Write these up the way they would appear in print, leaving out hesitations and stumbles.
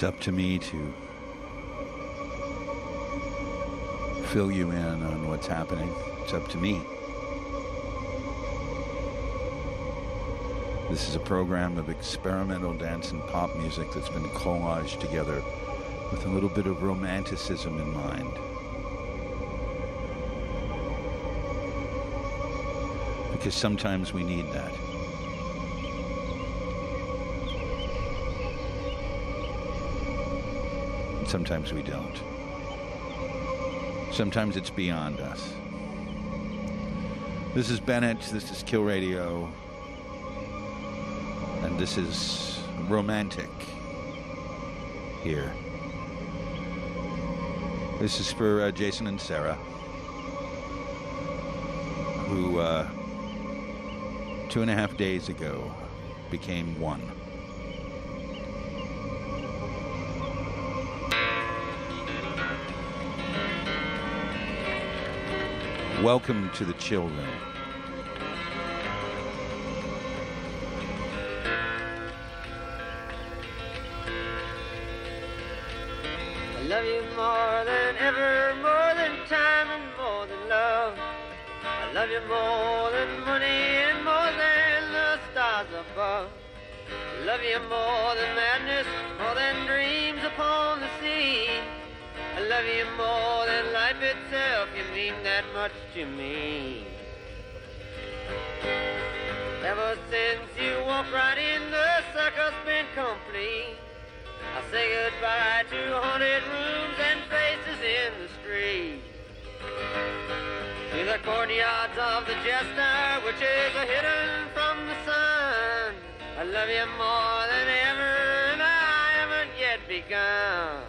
It's up to me to fill you in on what's happening. It's up to me. This is a program of experimental dance and pop music that's been collaged together with a little bit of romanticism in mind. Because sometimes we need that. And sometimes we don't. Sometimes it's beyond us. This is Bennett, this is Kill Radio, and this is Romantic here. This is for Jason and Sarah, who 2.5 days ago became one. Welcome to the children. I love you more than ever, more than time and more than love. I love you more than money and more than the stars above. I love you more than madness, more than dreams upon the sea. I love you more than life itself, you mean that much to me. Ever since you walked right in, the circle's been complete. I say goodbye to haunted rooms and faces in the street, to the courtyards of the jester, which is hidden from the sun. I love you more than ever, and I haven't yet begun.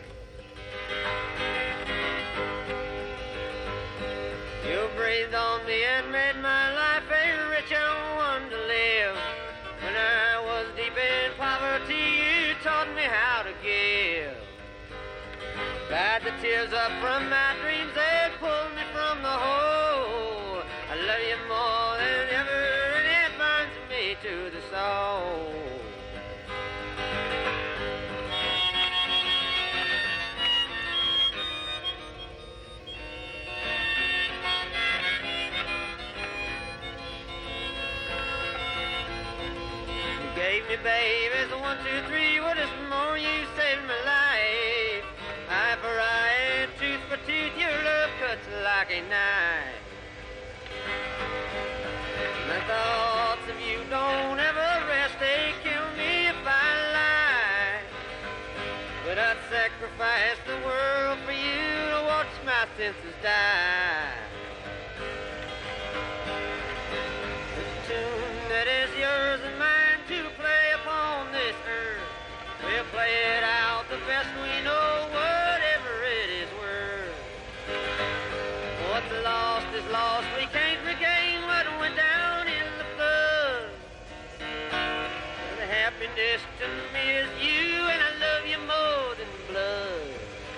You breathed on me and made my life a richer one to live. When I was deep in poverty, you taught me how to give. Dried the tears up from my dreams, they pulled me from the hole. I love you more than ever, and it burns me to the soul. Gave me babies, 1, 2, 3, what is more, you saved my life. Eye for eye and tooth for tooth, your love cuts like a knife. My thoughts of you don't ever rest, they kill me if I lie. But I'd sacrifice the world for you to watch my senses die. The tune that is yours and mine to play upon this earth, we'll play it out the best we know, whatever it is worth. What's lost is lost, we can't regain what went down in the flood. The happiness to me is you, and I love you more than blood.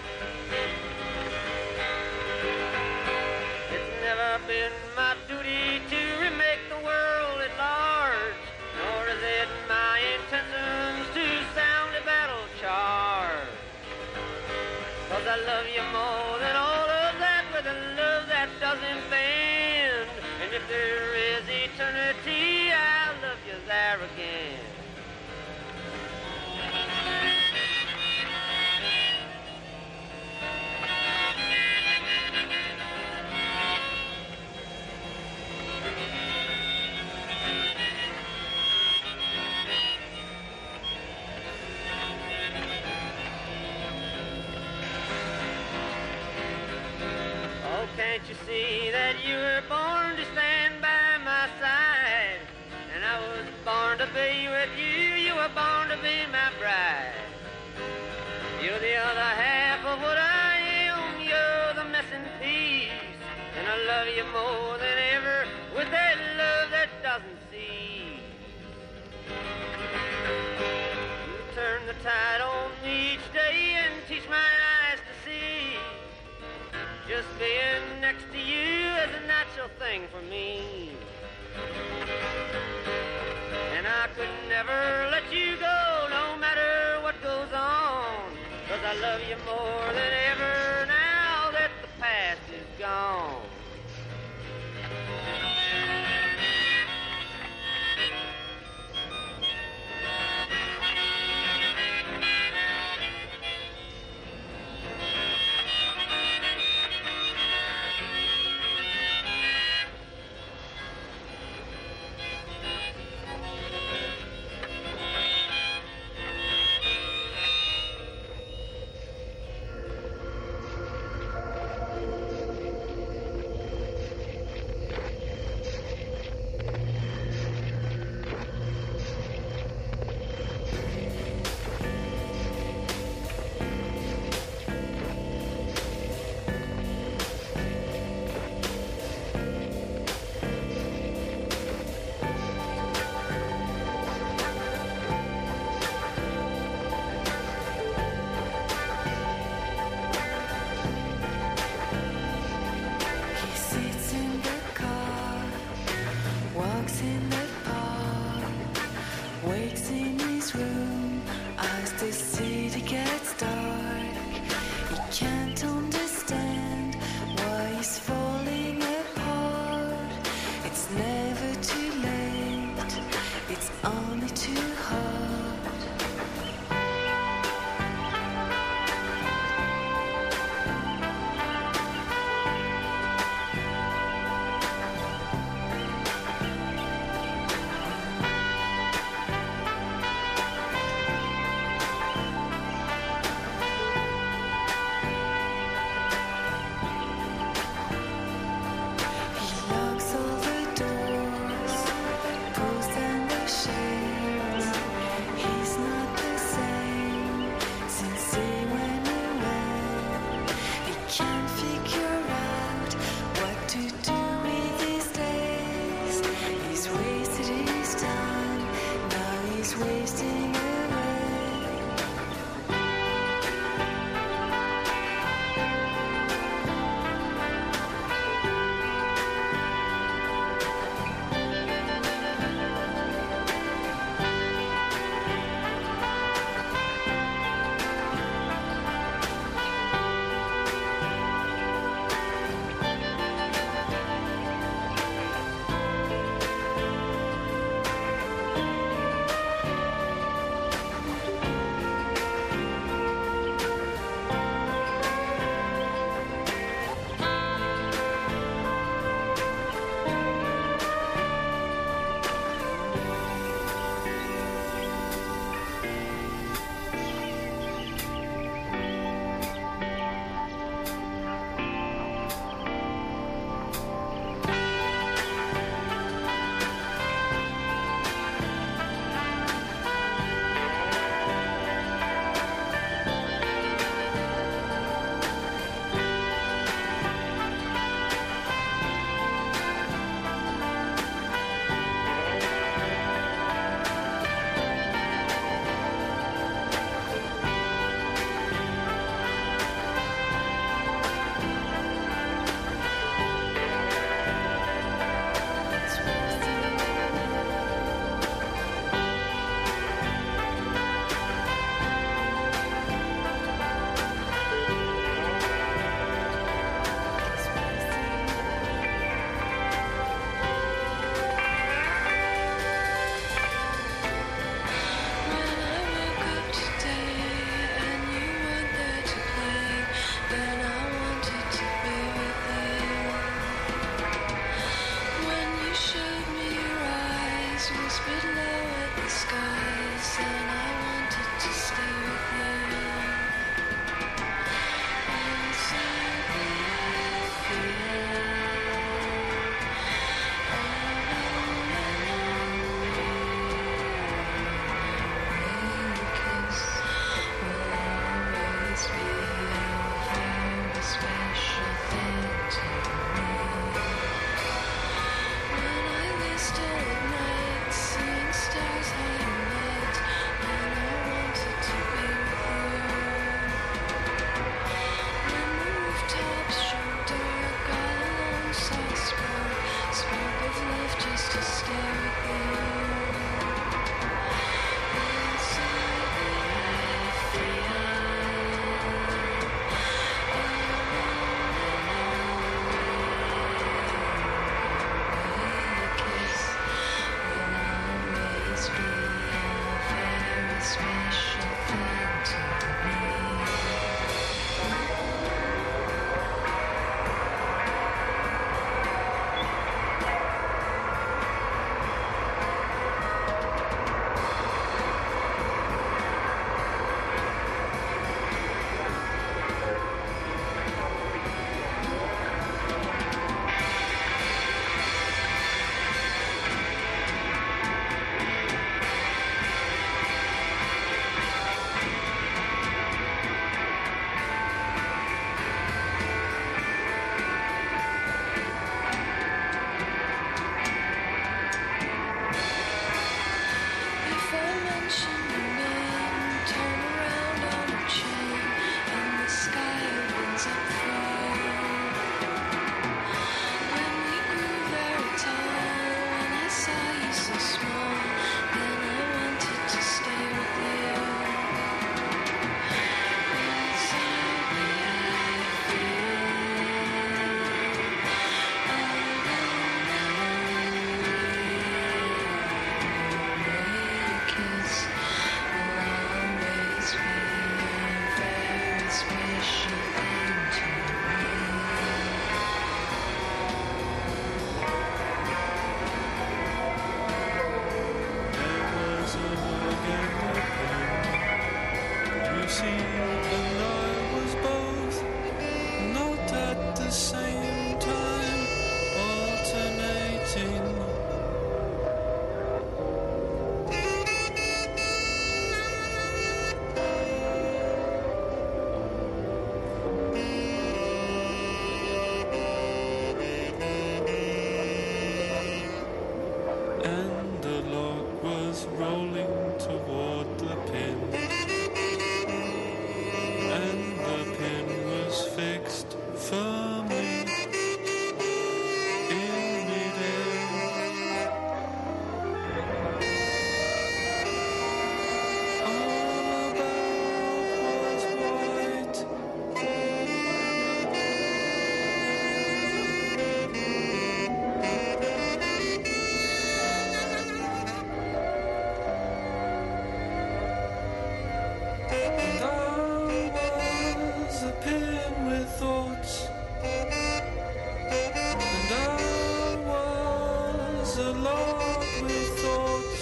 It's never been my duty to remake the world at large, nor is it my intentions to sound a battle charge. 'Cause I love you more than all of that, with a love that doesn't bend. And if there is eternity, I'll love you there again. Can't you see that you were born to stand by my side? And I was born to be with you, you were born to be my bride. You're the other half of what I am, you're the missing piece. And I love you more than ever, with that love that doesn't cease. You turn the tide on me each day and teach my eyes to see. Just being next to you is a natural thing for me. And I could never let you go, no matter what goes on. I love you more than ever now that the past is gone. thoughts, and I was alone with thoughts.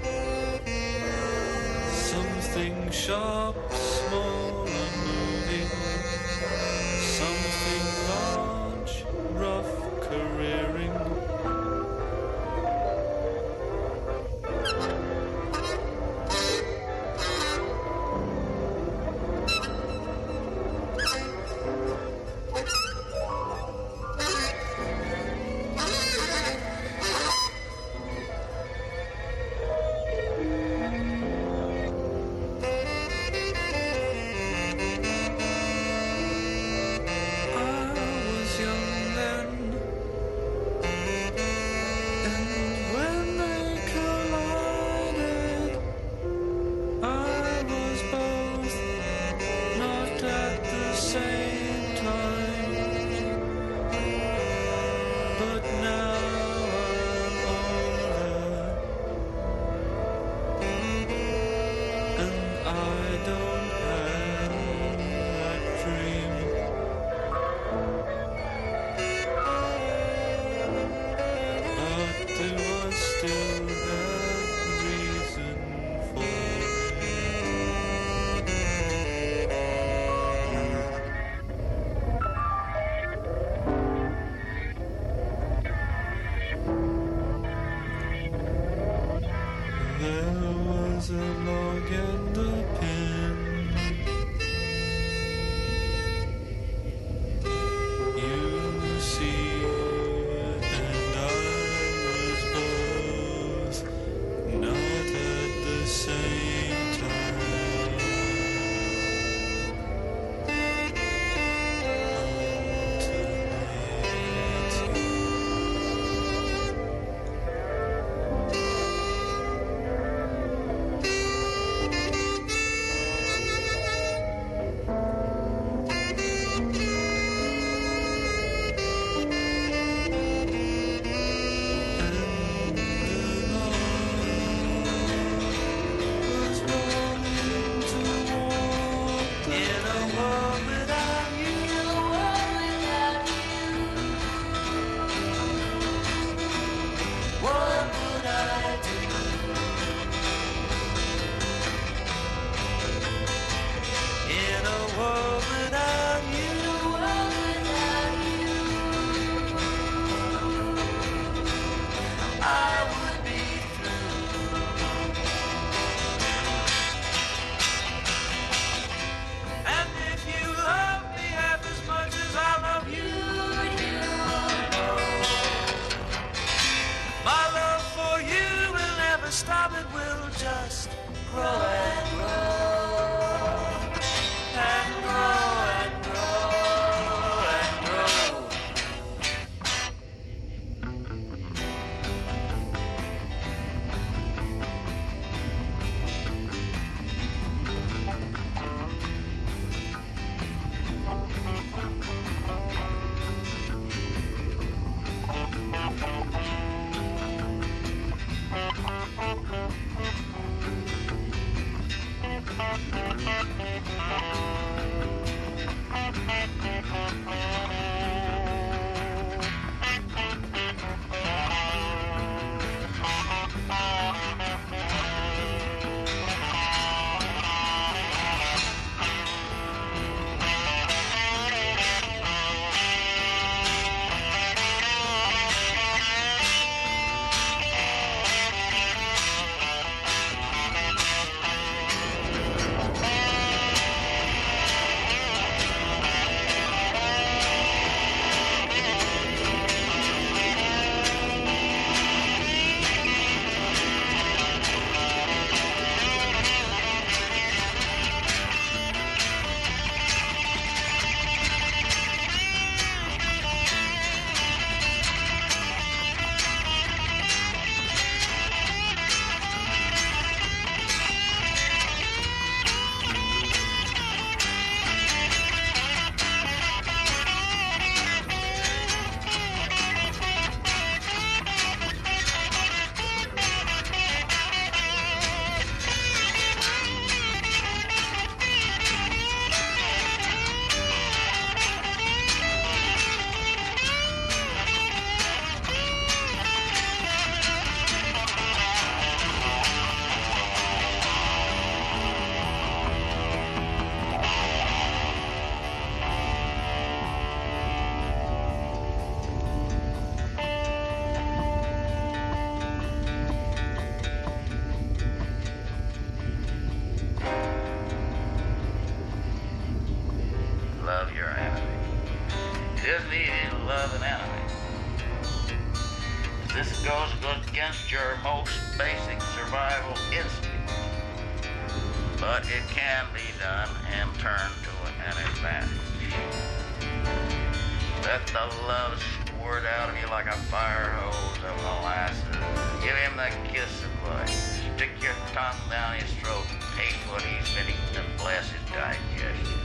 Something sharp, small, unmoving. Something large, rough, careering. Stop, it will just grow and grow and grow and grow and grow. Isn't easy to love an enemy. This goes against your most basic survival instinct. But it can be done and turned to an advantage. Let the love squirt out of you like a fire hose of molasses. Give him the kiss of life. Stick your tongue down his throat and taste what he's been eating and bless his digestion.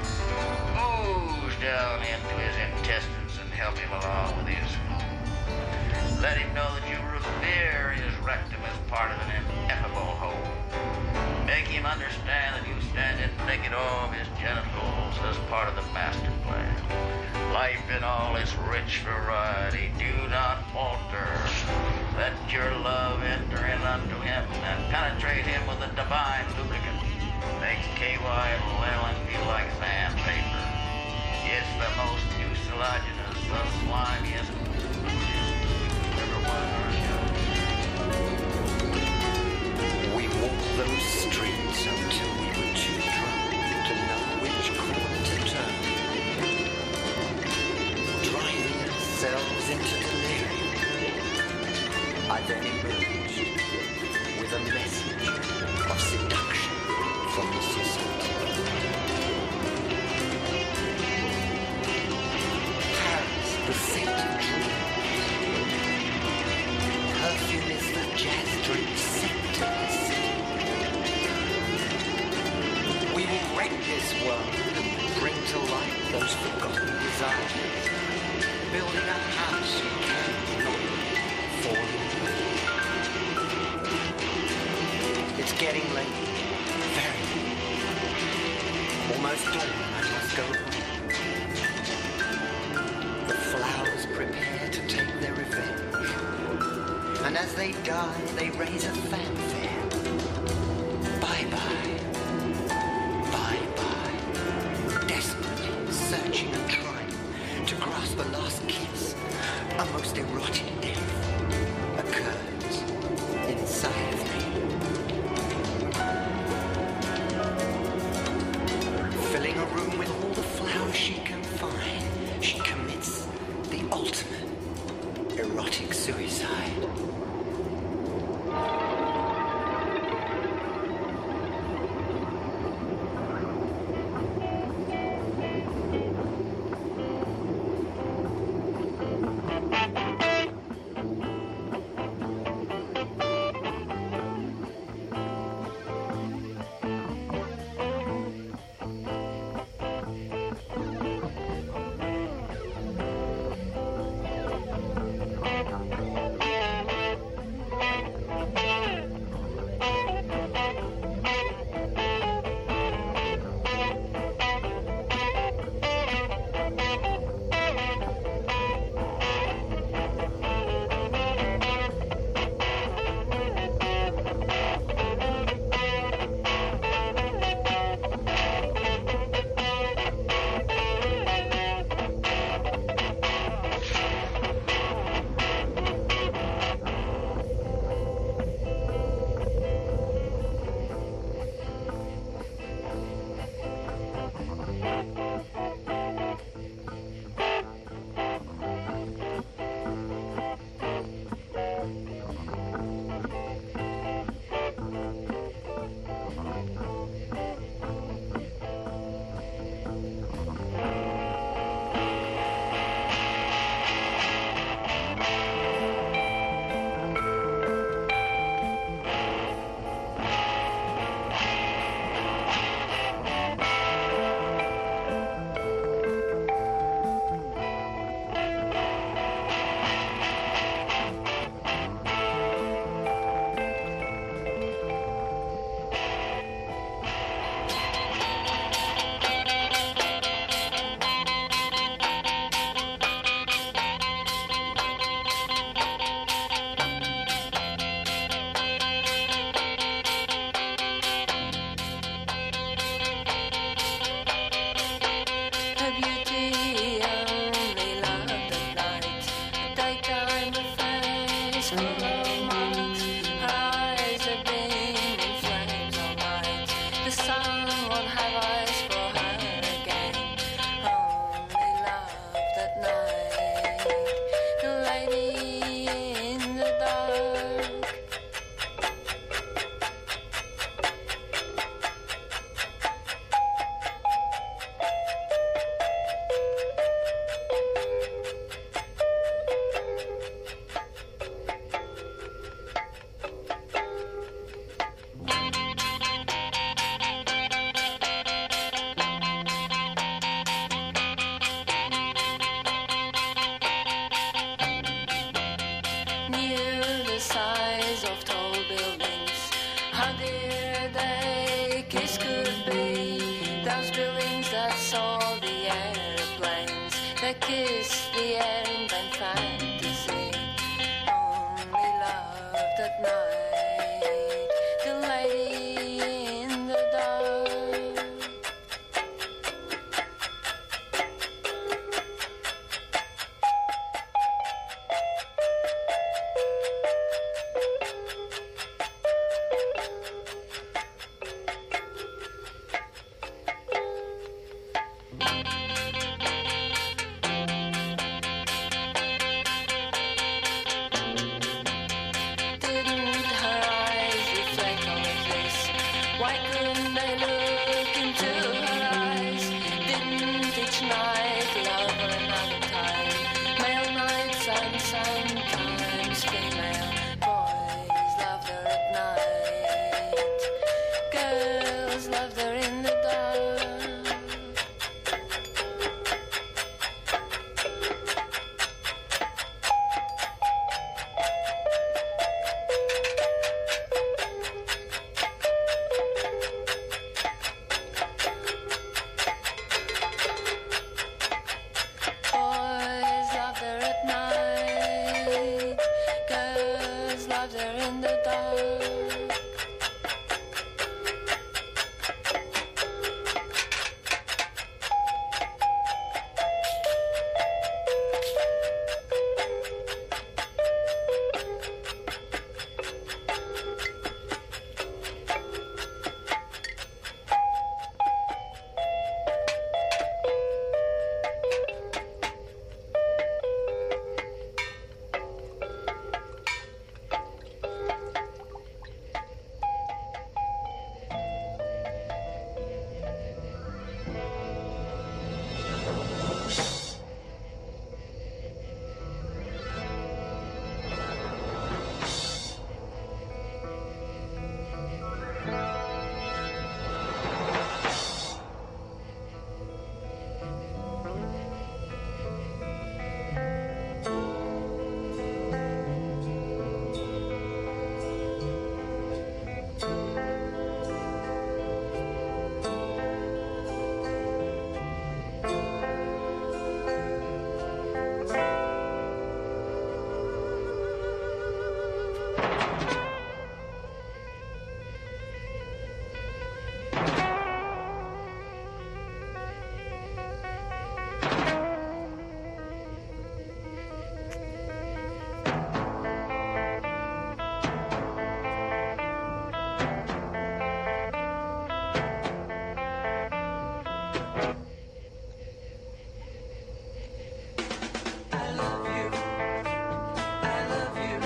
Ooze down into his intestines and help him along with his food. Let him know that you revere his rectum as part of an ineffable whole. Make him understand that you stand in naked awe of his genitals as part of the master plan. Life in all its rich variety, do not falter. Let your love enter in unto him and penetrate him with a divine lubricant. Makes KY and Leland feel like sandpaper. It's the most mucilaginous, the slimiest ever was. We walked those streets until we were too drunk to know which corner to turn. Driving ourselves into delirium. I then emerged with a message of seduction from Monsieur Santé. Paris, the scented dream. Perfume is the jazz-drenched scent of the city. We will wreck this world and bring to light those forgotten desires. Building a house we cannot fall in. It's getting late, very late. Almost dawn, I must go home. The flowers prepare to take their revenge. And as they die, they raise a fanfare. Bye-bye. Bye-bye. Desperately searching and trying to grasp a last kiss, a most erotic death occurs inside of me. Filling a room with all the flowers she can find, she commits the ultimate erotic suicide. the kiss, the end, and fantasy. Only loved at night, the lady in the dark. Didn't her eyes reflect all of this? Why couldn't they look into her eyes? Didn't each night love her another time? Male nights and sometimes female boys loved her at night. Girls loved her in the dark. Boys loved her at night. Girls loved her in the dark. I love you. I love you.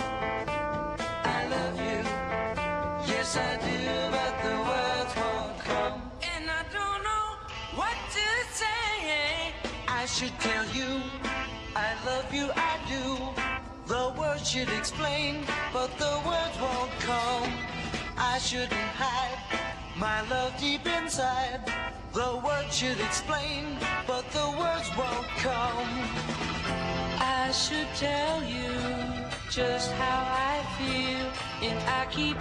I love you. Yes, I do, but the words won't come. And I don't know what to say. I should tell you, I love you, I do. The words should explain, but the words won't come. I shouldn't hide my love deep inside. The words should explain, but the words won't come. I should tell you just how I feel, and I keep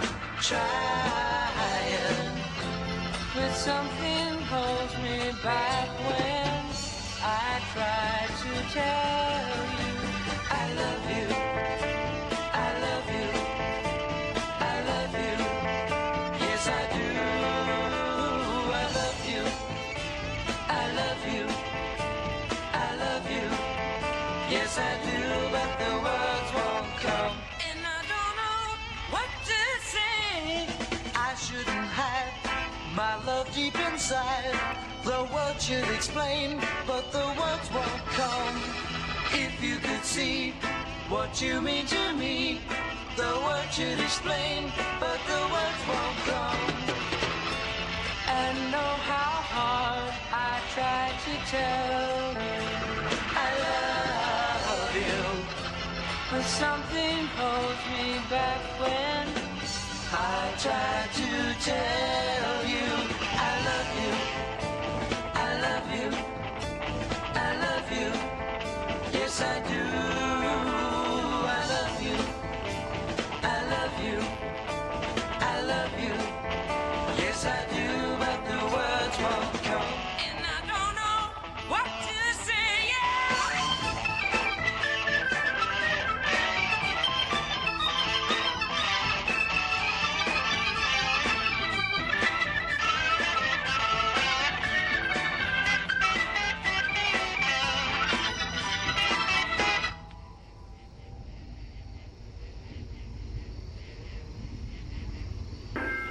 Trying. but something holds me back when I try to tell you. I love you. I love you. I love you. Yes, I do. I love you. I love you. I love you. Yes, I do, but the words won't come. And I don't know what to say. I shouldn't hide my love deep inside. The words should explain, but the words won't come. If you could see what you mean to me, the words should explain, but the words won't come. And know how hard I try to tell you I love you. but something holds me back when I try to tell you I love you. I love you. I love you. Yes, I do. I love you. I love you. I love you. Yes, I do, but the words won't come. and I don't know what to say. Yeah.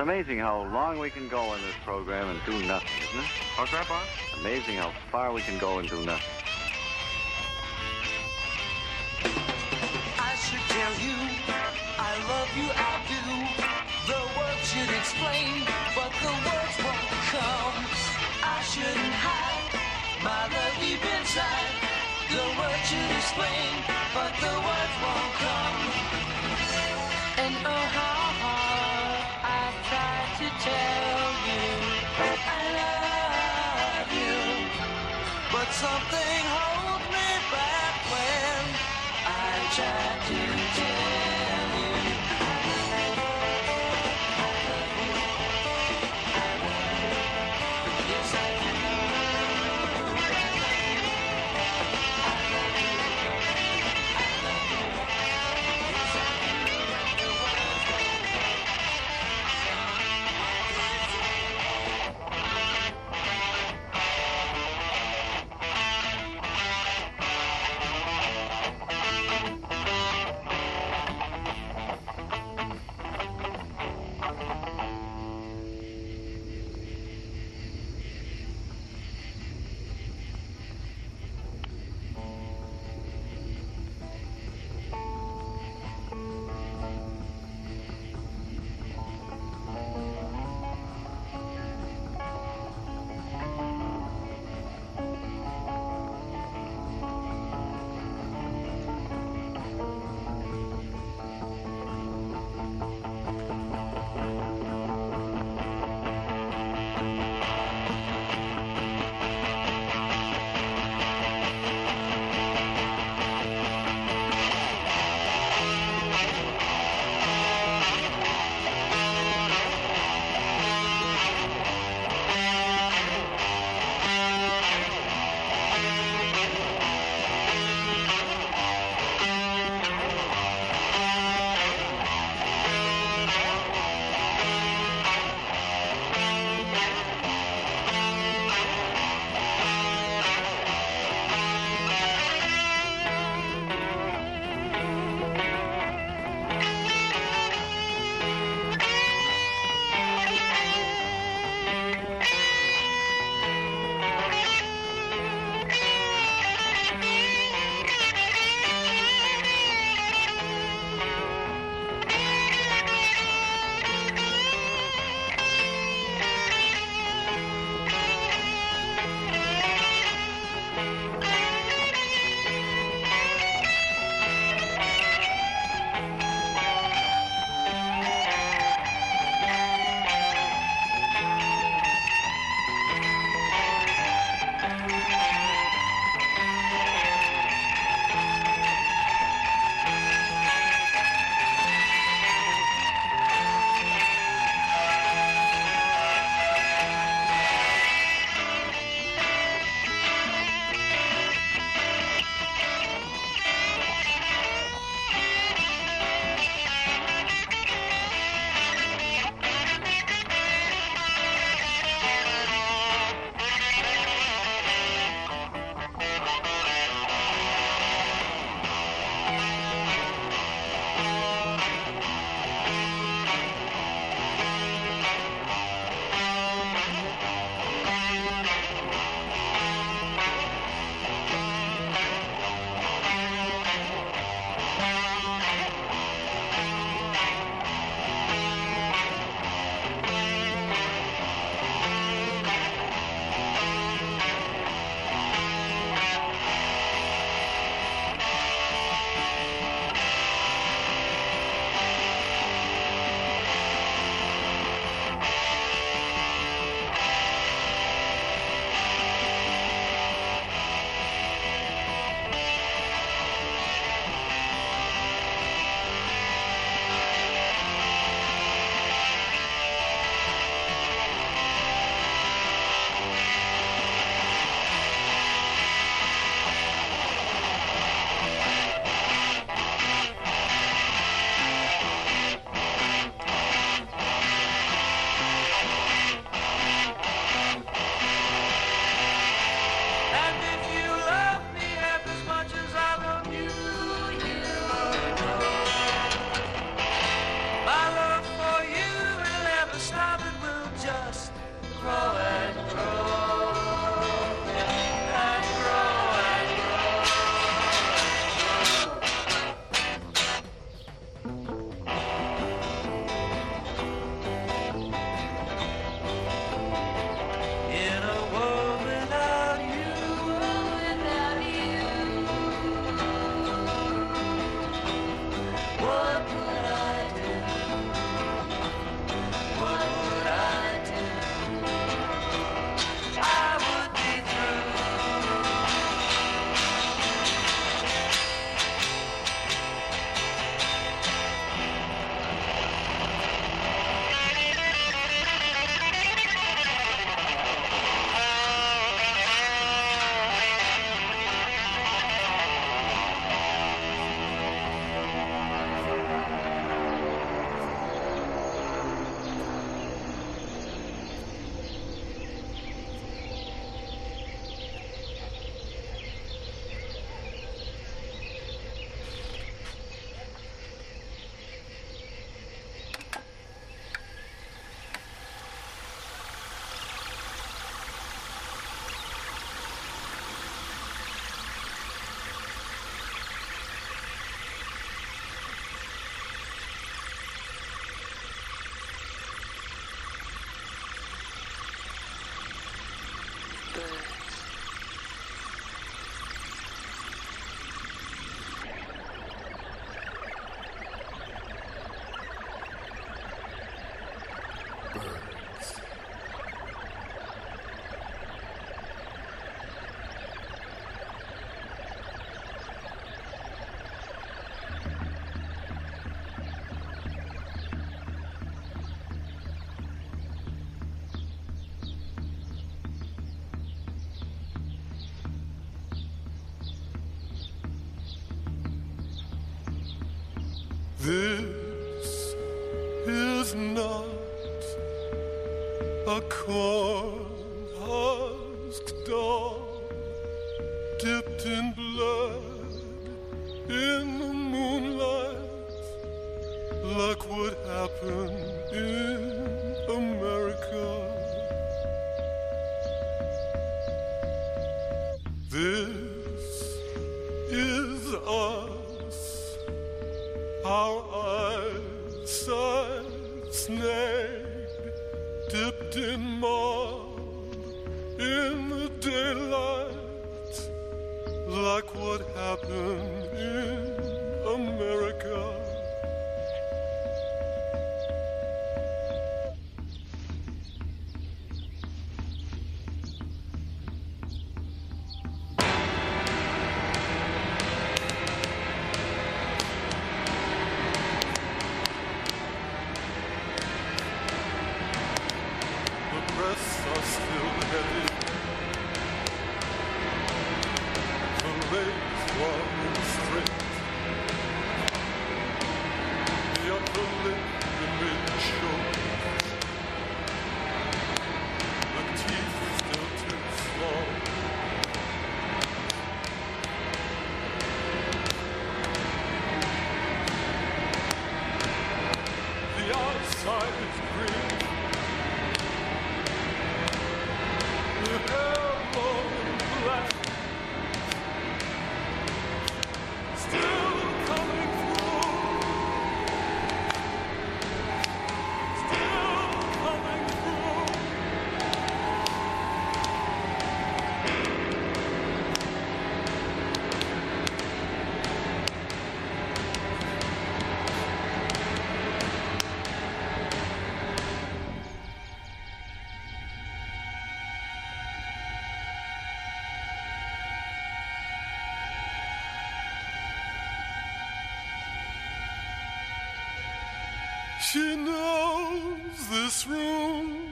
amazing how long we can go in this program and do nothing, isn't it? What's that, boss? Amazing how far we can go and do nothing. I should tell you, I love you, I do. The words should explain, but the words won't come. I shouldn't hide my love deep inside. The words should explain, but the words won't come. And oh, how hard I've tried to tell you I love you, but something holds me back when I try to tell you. Yes, I do. This is not a corn-husked dog dipped in blood in the moonlight, like what happened in America. This is us, our eyesight snagged, dipped in mob in the daylight, like what happened in America. She knows this room.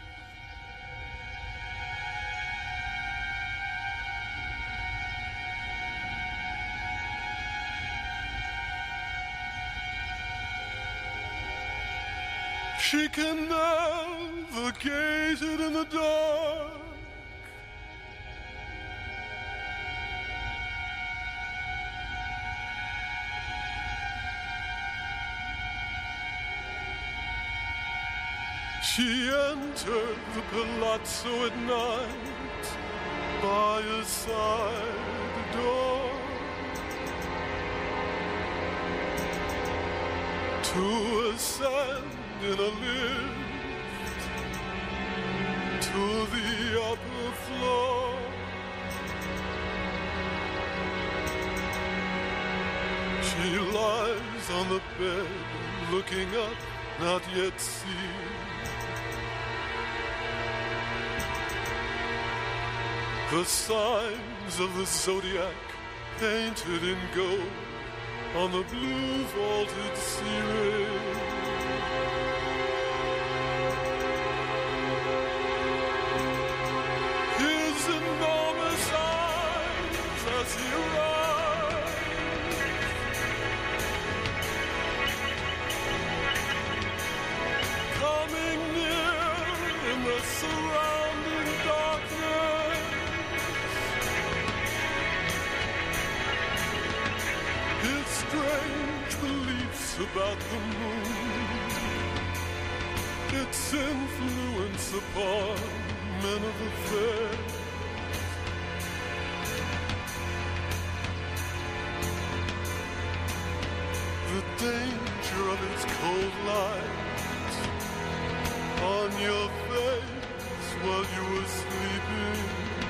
She can navigate it in the dark. She entered the palazzo at night by a side door to ascend in a lift to the upper floor. She lies on the bed looking up, not yet seen. The signs of the zodiac painted in gold on the blue vaulted ceiling. His enormous eyes as he rides, coming near in the surrounding darkness. His strange beliefs about the moon, its influence upon men of affairs. The danger of its cold light on your face while you were sleeping.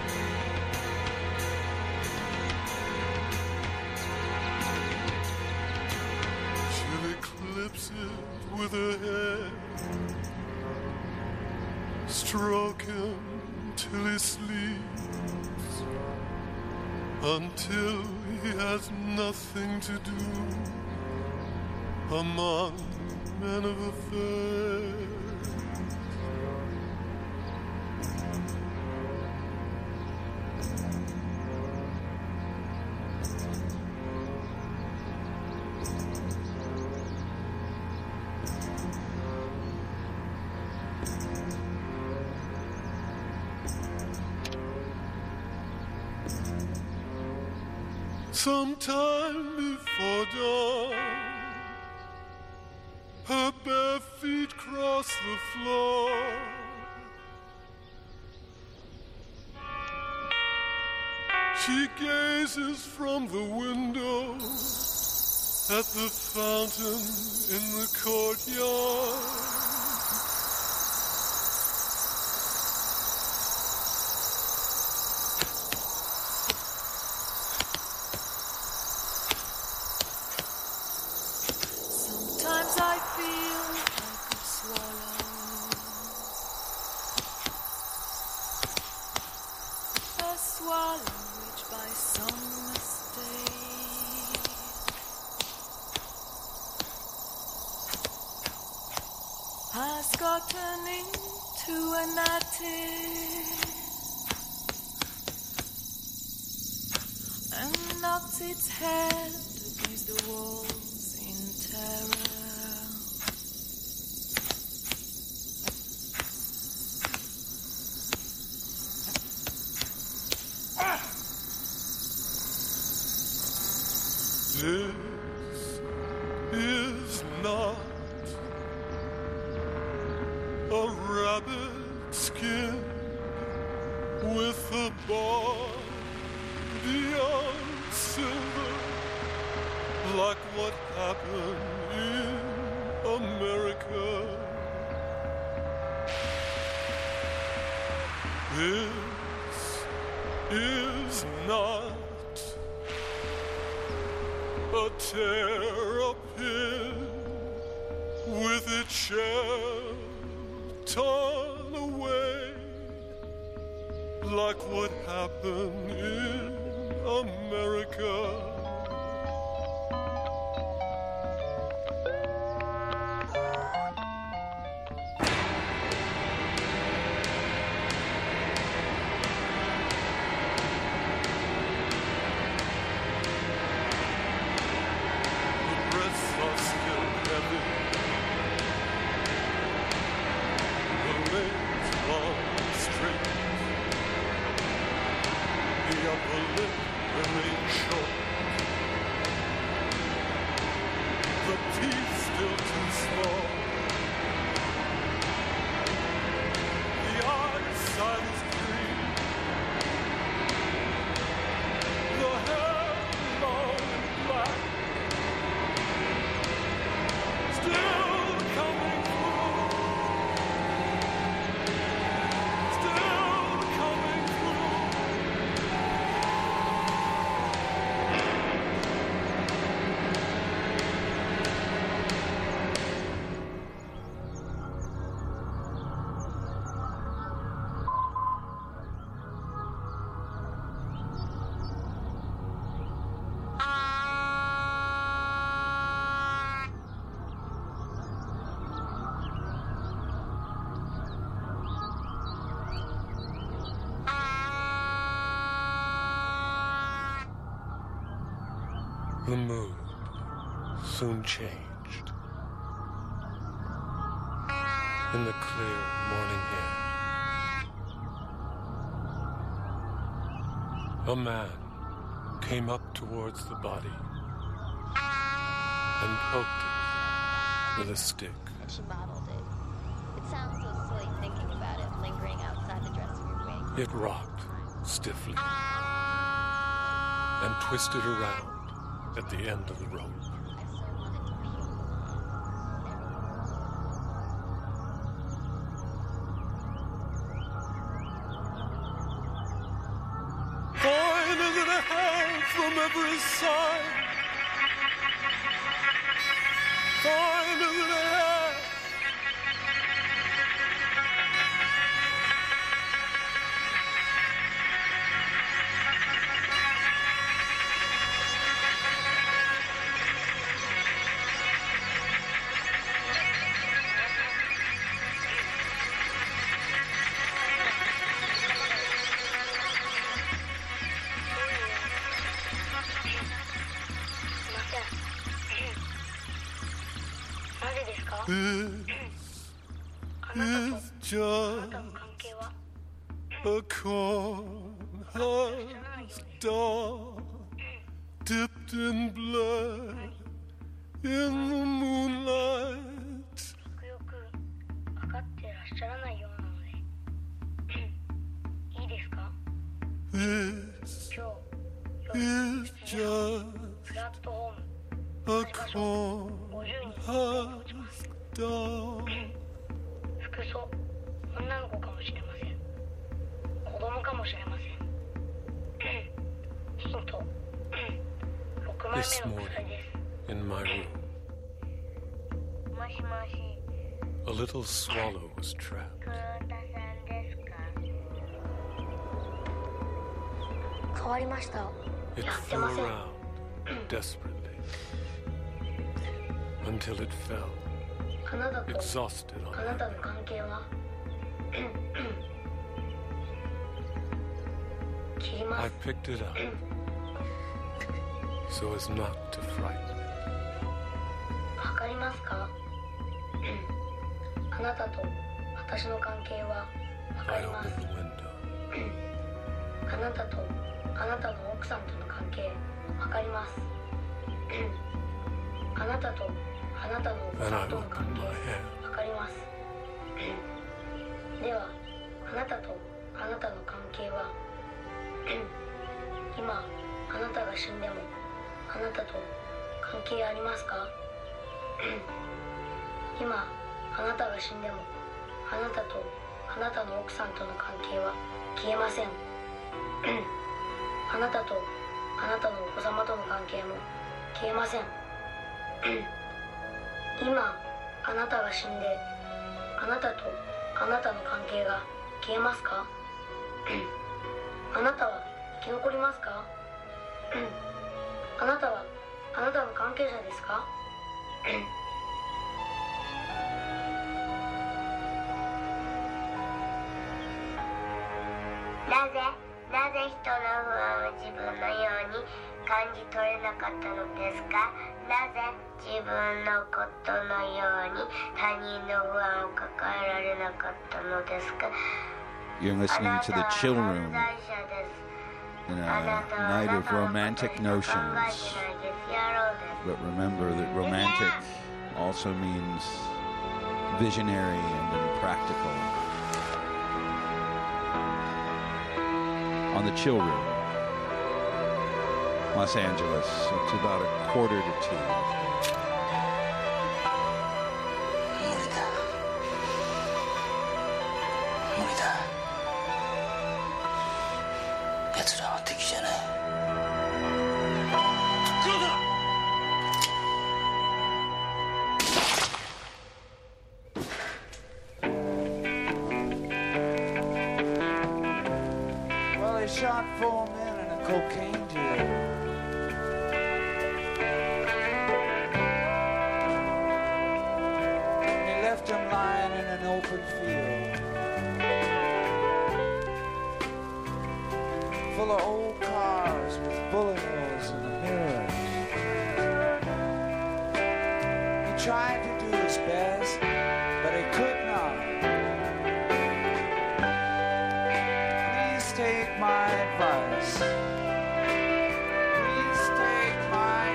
It with her head, stroke him till he sleeps, until he has nothing to do among men of affairs. Sometime before dawn, her bare feet cross the floor. She gazes from the window at the fountain in the courtyard. Sometimes I feel like a swallow, a swallow which by some mistake has gotten into an attic and knocks its head against the walls in terror. This is not a rabbit skin with a body of silver, like what happened in America. This is not a terrapin with its shell torn away, like what happened in America. The mood soon changed. In the clear morning air, a man came up towards the body and poked it with a stick. And she modeled it. It sounds so silly thinking about it, lingering outside the dressing room waiting. It rocked stiffly and twisted around at the end of the rope. I so wanted to be Finer than a hand from every side. Finer than a hand. This is just a cornhusk dog dipped in blood in the moonlight. よく分かってらっしゃらないようなのでいいですか？ This 今日 is just プラットフォーム a cold dawn. 服装女の子かもしれません。子供かもしれません。ヒント6枚 This 目の morning, 鎖です。 in my room, もしもし、 a little swallow was trapped. 黒田さんですか？変わりました。 It やって flew ません。 around desperately until it fell, あなたと exhausted あ on な my たの bed. 関係は切りま I す。 picked it up so as not to frighten it. わかりますか？あなたと私の関係はわか I ります。 opened the window. あなたとあなたの奥さんとの関係わかります。あなたとあなたの奥 And さ I んとの opened 関係 my hand. わかります。ではあなたとあなたの関係は今あなたが死んでもあなたと関係ありますか？今あなたが死んでもあなたとあなたの奥さんとの関係は消えません。あなたとあなたのお子様との関係も消えません。今あなたが死んであなたとあなたの関係が消えますか？あなたは生き残りますか？あなたはあなたの関係者ですか？なぜ人の不安を自分のように感じ取れなかったのですか？なぜ自分のことのように他人の不安を抱えられなかったのですか？ You're listening to the Chill Room in a night of romantic notions. But remember that romantic also means visionary and impractical. On the Chill Room, Los Angeles, it's about 1:45. 無理だ。奴らは敵じゃない。黒田！ Well, they shot 4 men in a cocaine deal. They left him lying in an open field, full of old cars with bullet holes in the mirrors. He tried to do his best, but he could not. Please take my advice. Please take my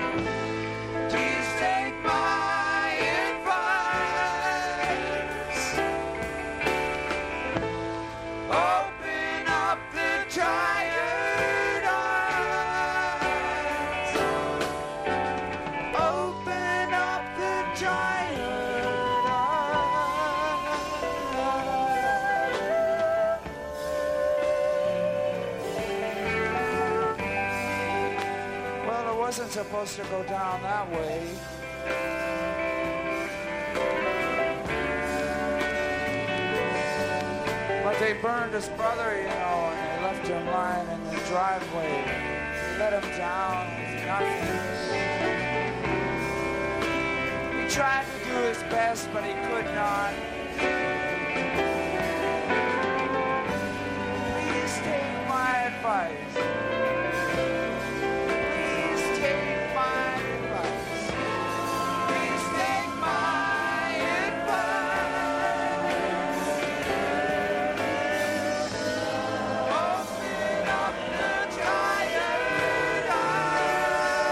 advice. Open up the tired eyes. Open up the tired eyes. Well, it wasn't supposed to go down that way. But they burned his brother, you know, and they left him lying in the driveway. They let him down with nothing. He tried to do his best, but he could not. Please take my advice. Please take my advice. Please take my advice. Open up the tired eyes.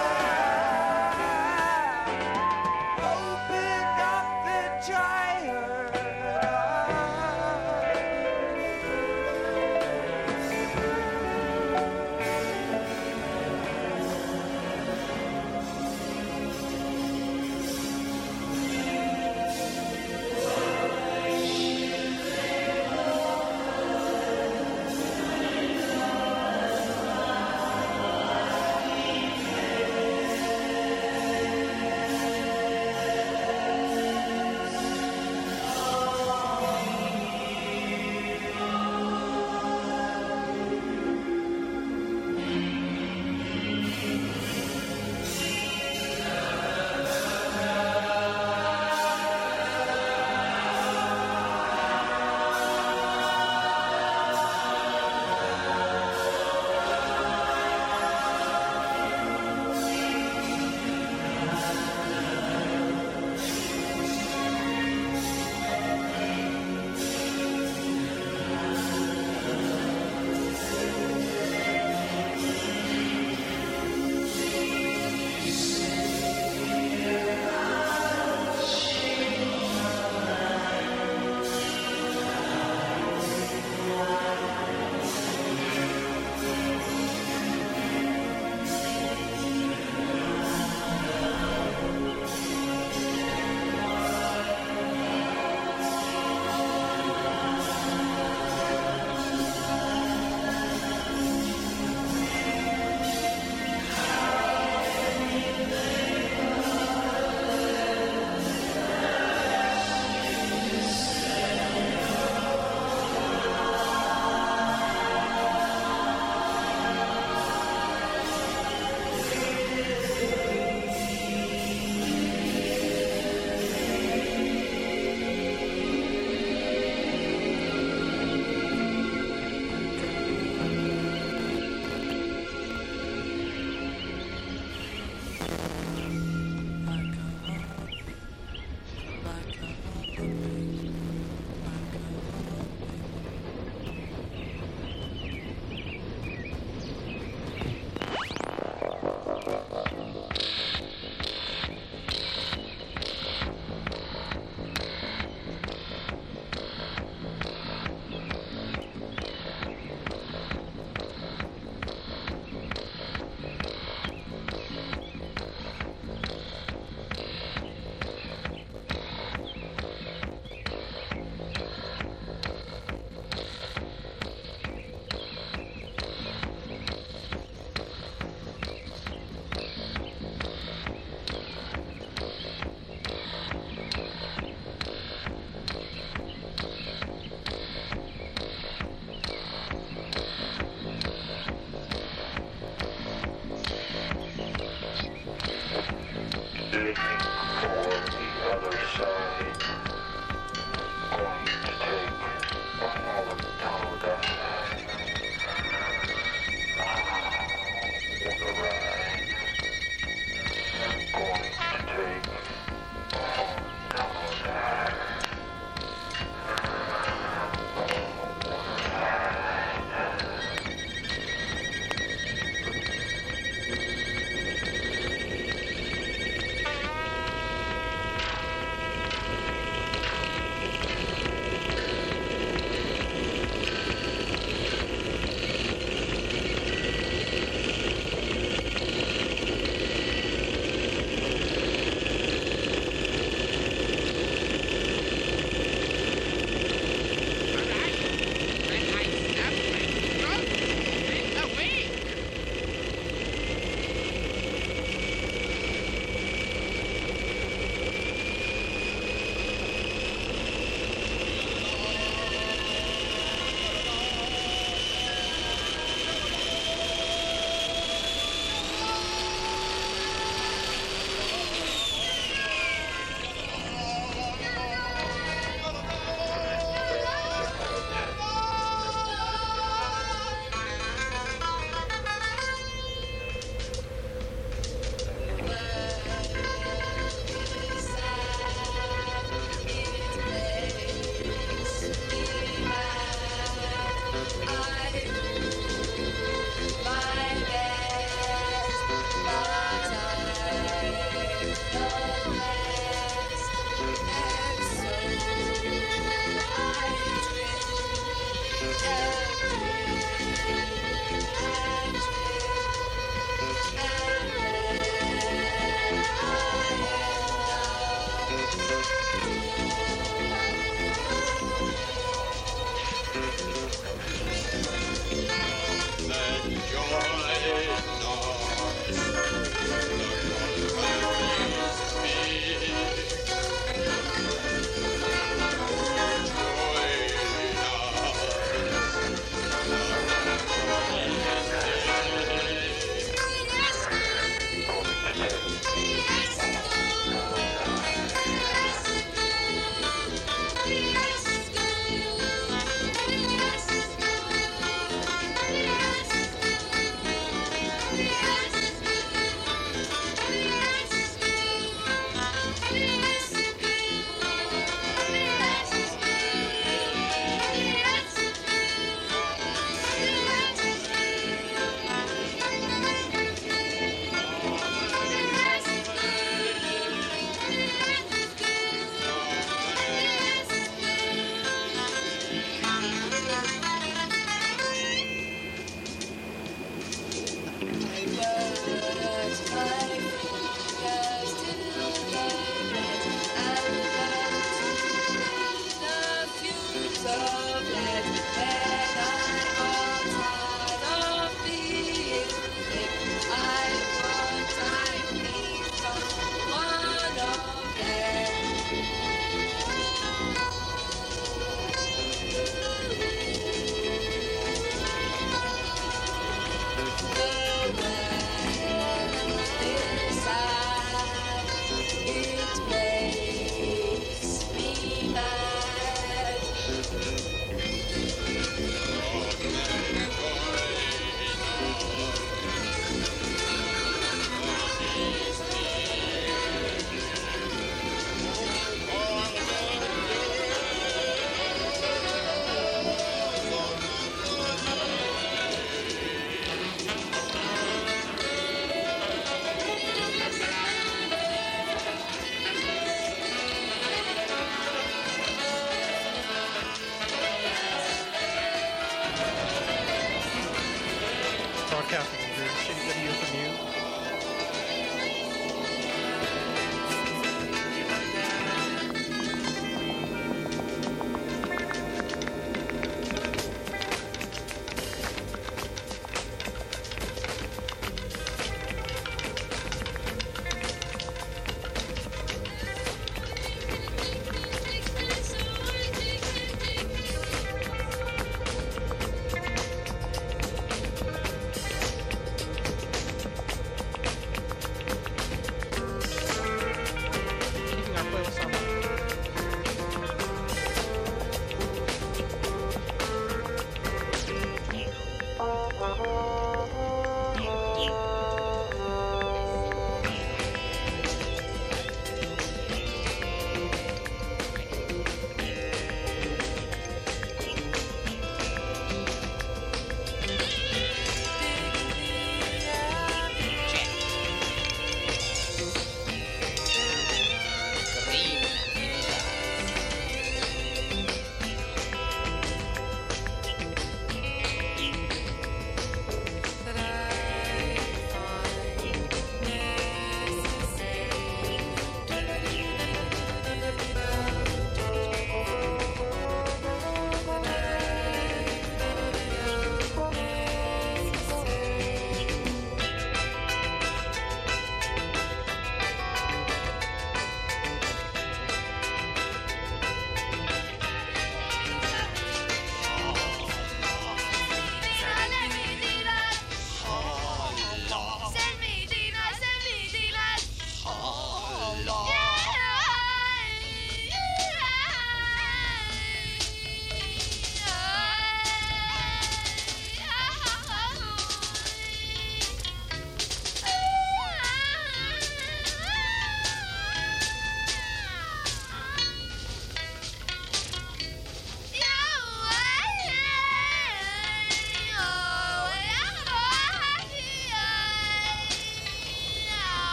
looking for the other side. Going to take one more tunnel down. On the ride. Going to take one tunnel down.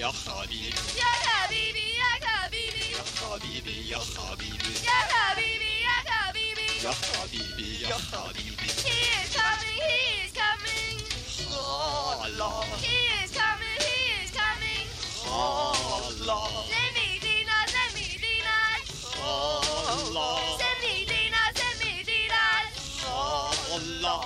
يا حبيبي يا حبيبي يا حبيبي يا حبيبي يا حبيبي يا حبيبي يا حبيبي يا حبيبي يا حبيبي He is coming, he is coming. Allah He is coming, he is coming. Allah Send me Dina, send me Dina. Allah Send me Dina, send me Dina. Allah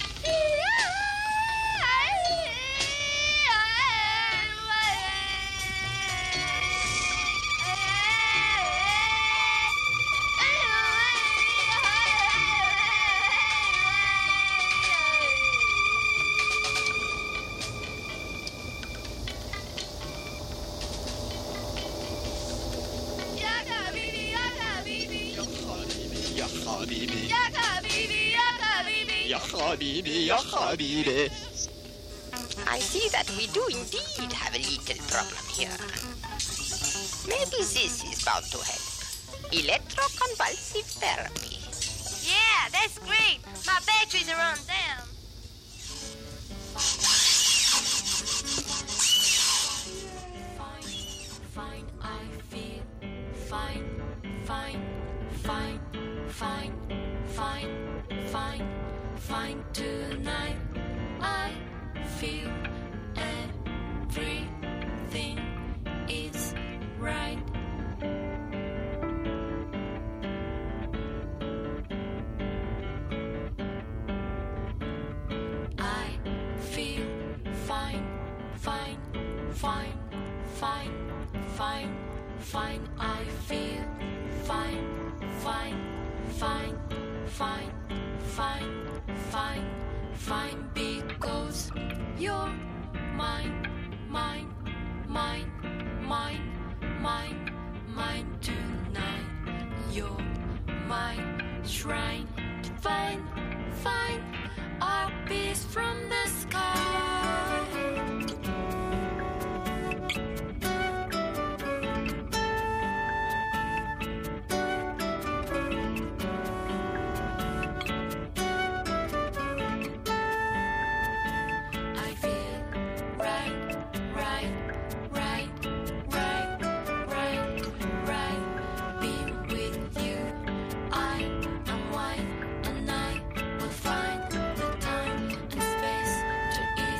يا حبيبي يا حبيبي يا حبيبي يا حبيبي يا حبيبي I see that we do indeed have a little problem here. Maybe this is bound to help. Electroconvulsive therapy. Yeah, that's great. My batteries are on down. Fine, I feel fine, fine, fine, fine, fine, fine, fine tonight. I feel everything is right. I feel fine, fine, fine, fine, fine, fine. I feel fine, fine, fine, fine, fine, fine, fine. Because you're mine, mine, mine, mine, mine, mine tonight. You're my shrine, divine, fine, our peace from the sky. I feel right, right, right, right, right, right. Being with you, I am white, and I will find the time and space to ease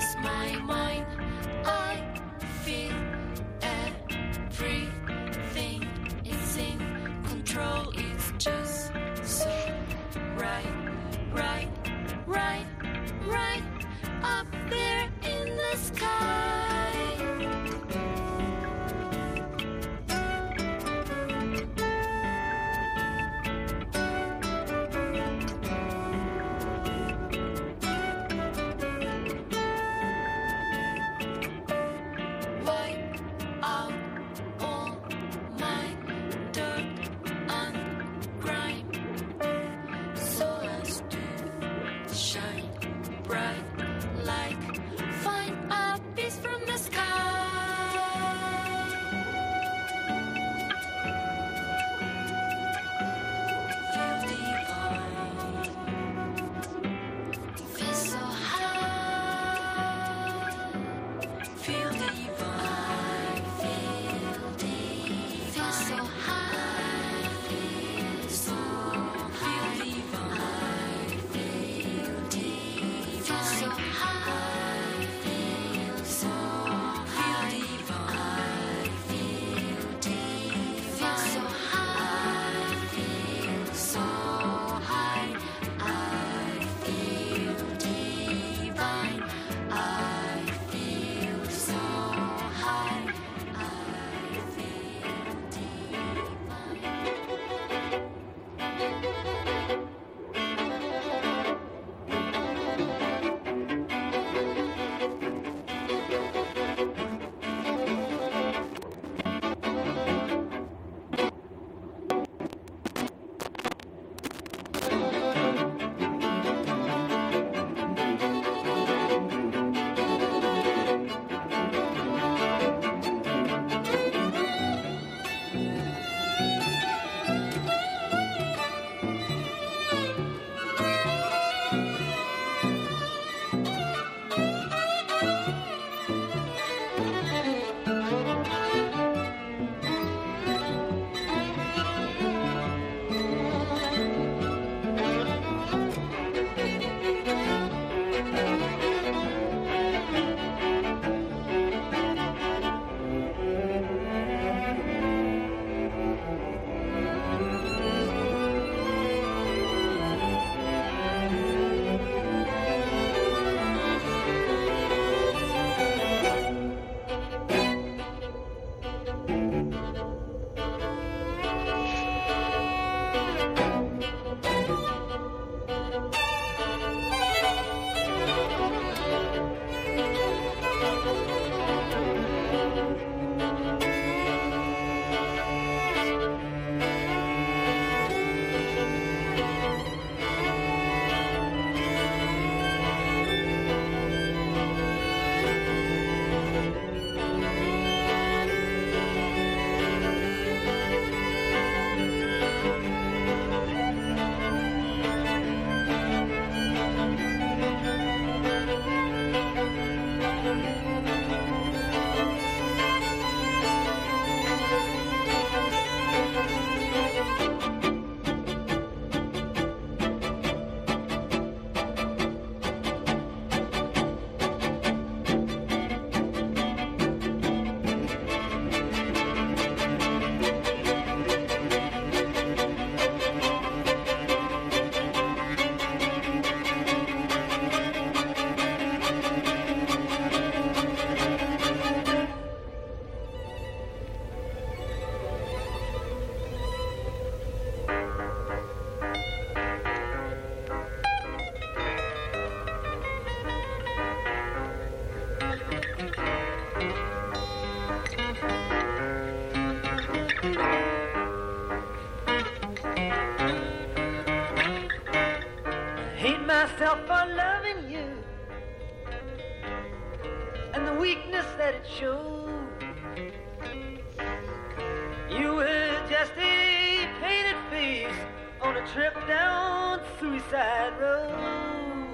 showed. You were just a painted face on a trip down Suicide Road.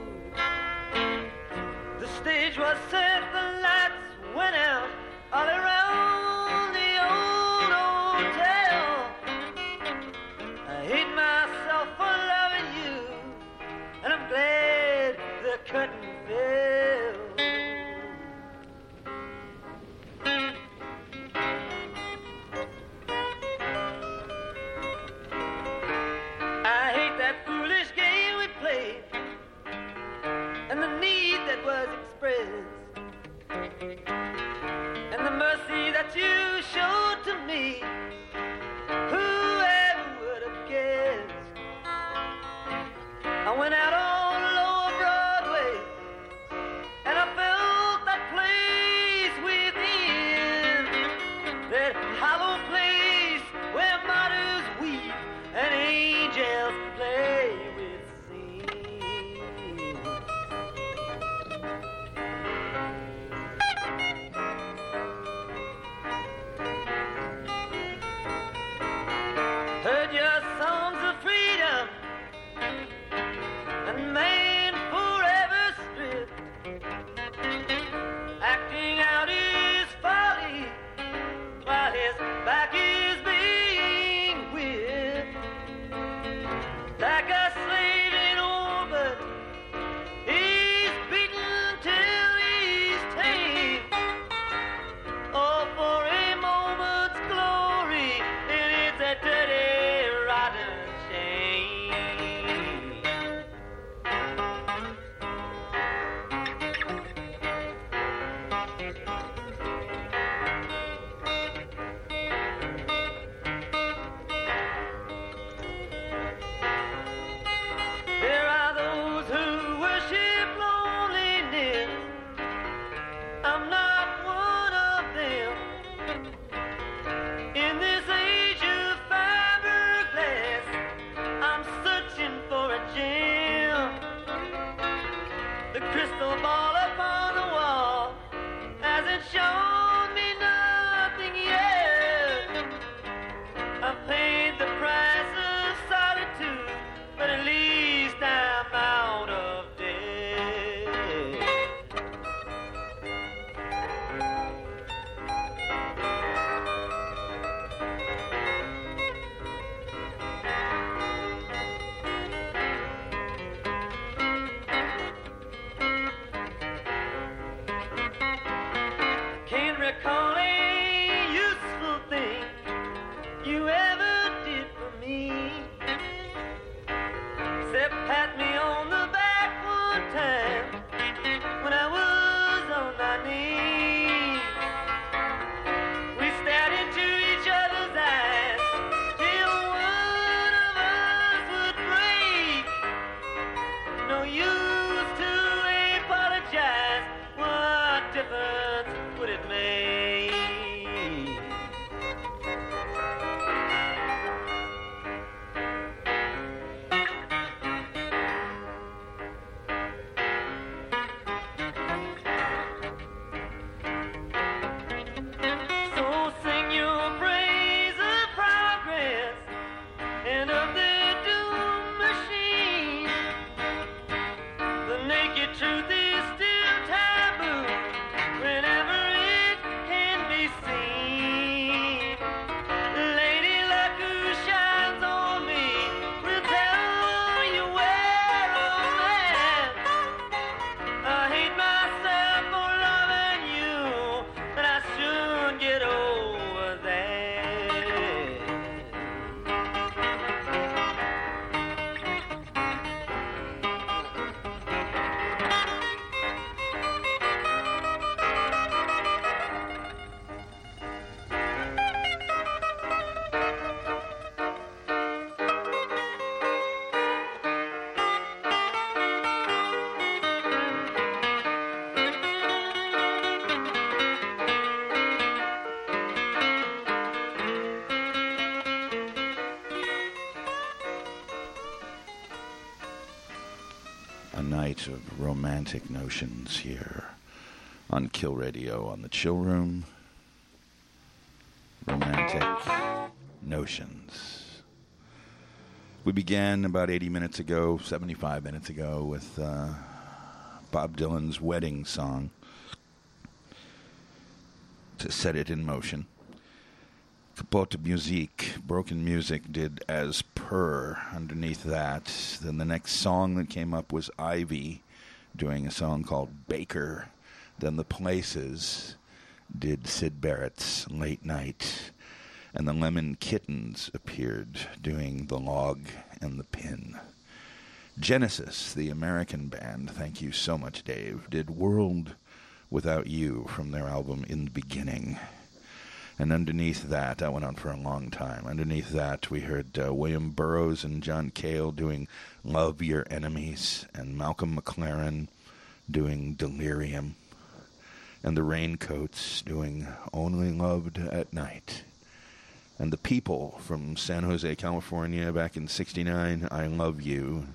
The stage was set, the lights went out all around the old hotel. I hate myself for loving you, and I'm glad the curtain fell. I hate that foolish game we played and the need that was expressed and the mercy that you showed to me. Whoever would have guessed? I went out on Lower Broadway and I felt that place within, that hollow place where martyrs weep and angels play with sin. Heard your songs of freedom and man forever stripped, acting out his folly while his back is being whipped. Like a slave in old, but he's beaten till he's tamed. Oh, for a moment's glory, and it's a dirty, rotten shame. There are those who worship loneliness. I'm not one of them. In this age of fiberglass, I'm searching for a gem. The crystal ball upon the wall hasn't shown me nothing yet. I've paid the price of solitude, but at least I'm out of debt. Can't recall a useful thing you ever did for me, except pat me on the back one time when I was on my knees. We stared into each other's eyes till one of us would break. No use to apologize. What difference would it make? So sing your praise of progress and of the doom machine. The naked truth is still taboo whenever it can be seen. Lady Luck who shines on me will tell you where I'm at. I hate myself for loving you, but I soon get over that. A night of romantic notions here on Kill Radio on the Chill Room. Romantic Notions. We began about 80 minutes ago, 75 minutes ago, with Bob Dylan's wedding song to set it in motion. Kapotte Musique, Broken Music, did As Per underneath that. Then the next song that came up was Ivy doing a song called Baker. Then The Places did Syd Barrett's Late Night. And the Lemon Kittens appeared doing The Log and the Pin. Genesis, the American band, thank you so much, Dave, did World Without You from their album In the Beginning. And underneath that went on for a long time. Underneath that, we heard William Burroughs and John Cale doing Love Your Enemies, and Malcolm McLaren doing Delirium, and the Raincoats doing Only Loved at Night. And the People from San Jose, California, back in '69, I Love You.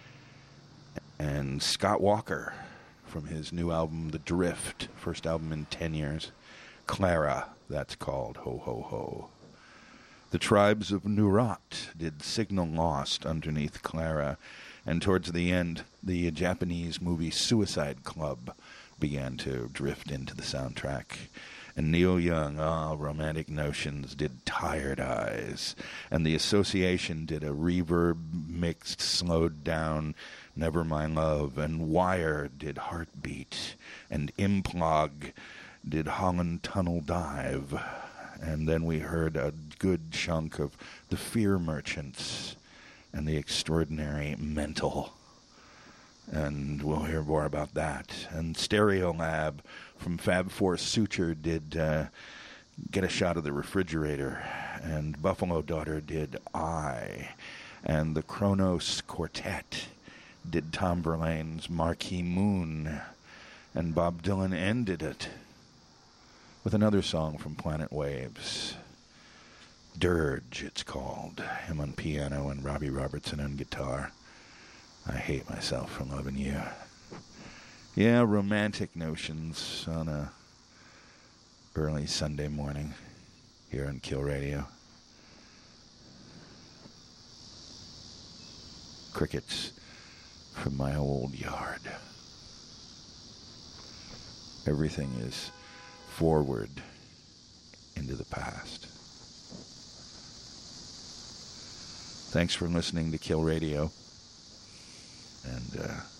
And Scott Walker from his new album, The Drift, first album in 10 years, Clara, that's called Ho Ho Ho. The Tribes of Neurat did Signal Lost underneath Clara, and towards the end, the Japanese movie Suicide Club began to drift into the soundtrack. And Neil Young, Romantic Notions, did Tired Eyes. And The Association did a reverb-mixed, slowed-down Never My Love. And Wire did Heartbeat. And Implog did Holland Tunnel Dive. And then we heard a good chunk of The Fear Merchants and The Extraordinary Mental. And we'll hear more about that. And Stereolab from Fab Four Suture did Get a Shot of the Refrigerator. And Buffalo Daughter did I. And the Kronos Quartet did Tom Verlaine's Marquee Moon. And Bob Dylan ended it with another song from Planet Waves. Dirge, it's called. Him on piano and Robbie Robertson on guitar. I hate myself for loving you. Yeah, Romantic Notions on a early Sunday morning here on Kill Radio. Crickets from my old yard. Everything is forward into the past. Thanks for listening to Kill Radio. And